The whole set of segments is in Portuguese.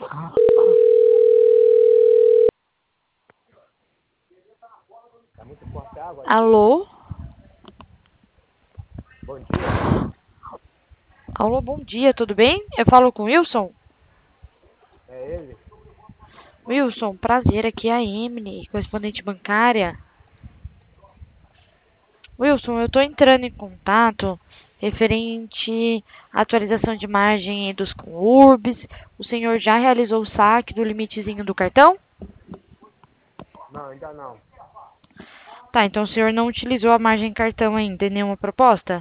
Tá muito forte a água aqui. Alô? Bom dia. Alô, bom dia, tudo bem? Eu falo com o Wilson? É ele? Wilson, prazer, aqui é a Emily, correspondente bancária. Wilson, eu estou entrando em contato referente à atualização de margem dos CONURBs. O senhor já realizou o saque do limitezinho do cartão? Não, ainda não. Tá, então o senhor não utilizou a margem cartão ainda em nenhuma proposta?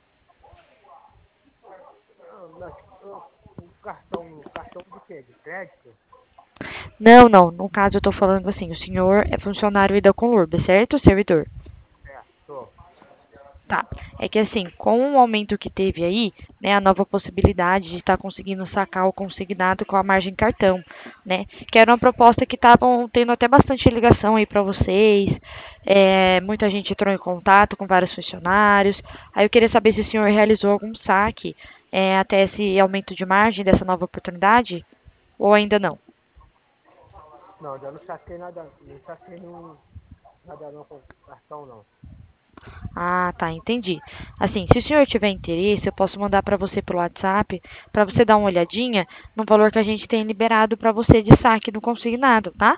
Não, mas o cartão de quê? De crédito? Não, não. No caso, eu estou falando assim, o senhor é funcionário aí da Conurb, certo, servidor? É, tô. Tá. É que assim, com o aumento que teve aí, né, a nova possibilidade de estar conseguindo sacar o consignado com a margem cartão, né? Que era uma proposta que estavam tendo até bastante ligação aí para vocês. Muita gente entrou em contato com vários funcionários. Aí eu queria saber se o senhor realizou algum saque até esse aumento de margem dessa nova oportunidade ou ainda não. Não, ainda não saquei nada. Não saquei nada não com o cartão não. Ah, tá, entendi. Assim, se o senhor tiver interesse, eu posso mandar para você pelo WhatsApp, para você dar uma olhadinha no valor que a gente tem liberado para você de saque do consignado, tá?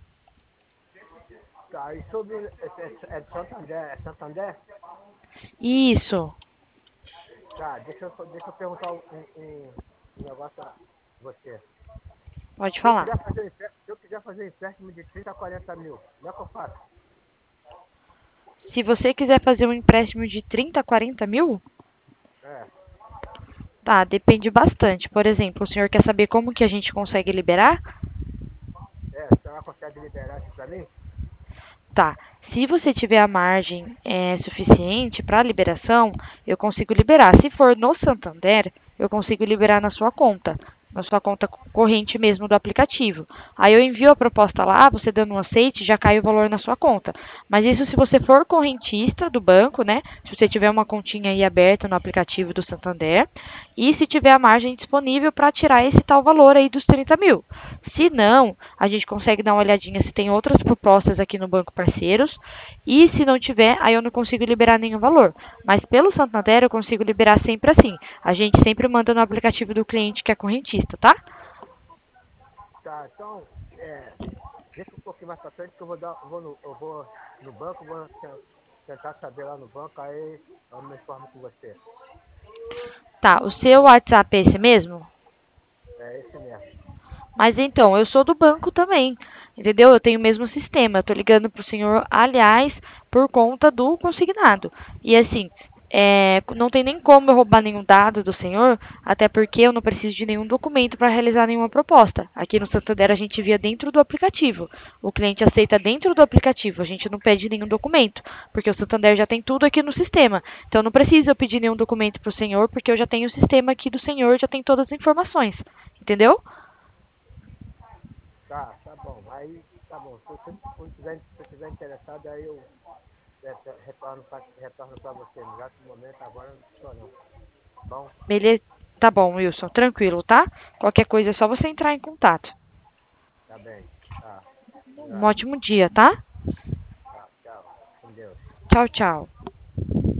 Tá, e sobre. É de Santander? É Santander? Isso, Tá, deixa eu perguntar um negócio a você. pode Se eu falar. quiser fazer, se eu quiser fazer empréstimo de 30 a 40 mil, como é que eu faço? Se você quiser fazer um empréstimo de 30 a 40 mil, É, tá, depende bastante. Por exemplo, o senhor quer saber como que a gente consegue liberar? a senhora consegue liberar isso pra mim? Tá. Se você tiver a margem suficiente para liberação, eu consigo liberar. Se for no Santander, eu consigo liberar na sua conta corrente mesmo do aplicativo. Aí eu envio a proposta lá, você dando um aceite, já cai o valor na sua conta. Mas isso se você for correntista do banco, né? Se você tiver uma continha aí aberta no aplicativo do Santander, e se tiver a margem disponível para tirar esse tal valor aí dos 30 mil. Se não, a gente consegue dar uma olhadinha se tem outras propostas aqui no Banco Parceiros. E se não tiver, aí eu não consigo liberar nenhum valor. Mas pelo Santander eu consigo liberar sempre assim. A gente sempre manda no aplicativo do cliente que é correntista, tá? Tá, então, deixa um pouquinho mais pra frente que eu vou no banco, tentar saber lá no banco, aí eu me informo com você. Tá, o seu WhatsApp é esse mesmo? É esse mesmo. Mas então, eu sou do banco também, entendeu? Eu tenho o mesmo sistema. Eu tô ligando pro senhor, aliás, por conta do consignado. E assim, não tem nem como eu roubar nenhum dado do senhor, até porque eu não preciso de nenhum documento para realizar nenhuma proposta. Aqui no Santander a gente via dentro do aplicativo. O cliente aceita dentro do aplicativo, a gente não pede nenhum documento, porque o Santander já tem tudo aqui no sistema. Então não precisa eu pedir nenhum documento para o senhor, porque eu já tenho o sistema aqui do senhor, já tem todas as informações. Entendeu? Tá bom. Aí, tá bom. Se eu tiver interessado, aí eu retorno pra você. No exato momento, agora eu não estou não. Tá bom? Beleza? Tá bom, Wilson, tranquilo, tá? Qualquer coisa é só você entrar em contato. Tá bem. Tá. Um Um abraço. ótimo dia, tá? Tá, tchau. Com Deus. Tchau, tchau.